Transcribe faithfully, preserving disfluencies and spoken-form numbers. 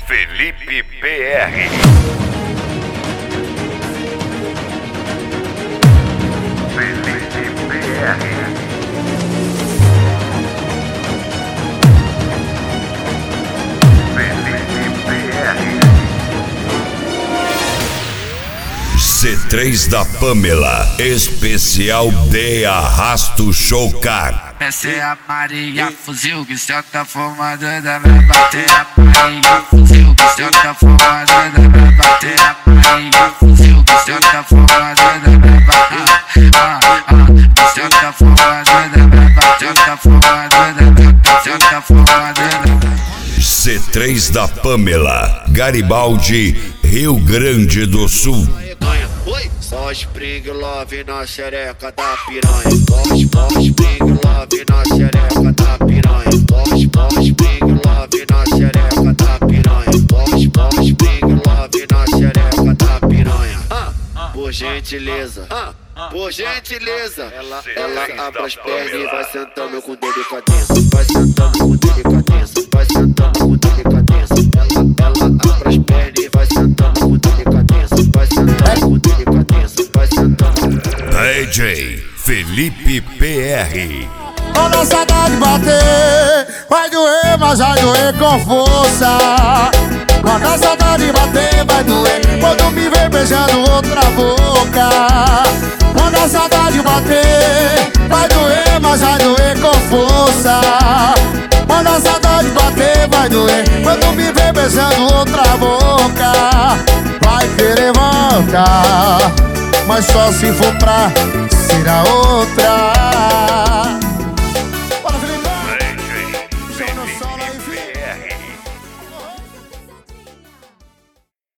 Felipe P R. Felipe P R. C três da Pamela, especial de Arrasto Showcar. Essa é a Maria Fuzil, que senta fumada da vai bater. A Maria Fuzil, que senta fumada da vai bater. A Maria Fuzil, que senta fumada da vai bater. Ah, ah, que senta fumada da vai bater. Senta fumada da vai bater. Senta fumada da C três da Pamela, Garibaldi, Rio Grande do Sul. Só Spring Love na xereca da piranha. Boss, boss, Spring Love na xereca da piranha. Boss, boss, Spring Love na xereca da piranha. Boss, boss, Spring Love na xereca da piranha. Ah, por gentileza, ah, por gentileza. Ela, ela abre as pernas e vai sentando com delicadeza. Vai sentando com delicadeza. Vai sentando com delicadeza. Ela, ela abre as pernas e vai sentando com delicadeza. Vai sentando com delicadeza. D J Felipe P R. Quando a saudade bater, vai doer, mas vai doer com força. Quando a saudade bater, vai doer, quando me ver beijando outra boca. Quando a saudade bater, vai doer, mas vai doer com força. Quando a saudade bater, vai doer, quando me ver beijando outra boca. Vai querer voltar, mas só se for pra ser a outra.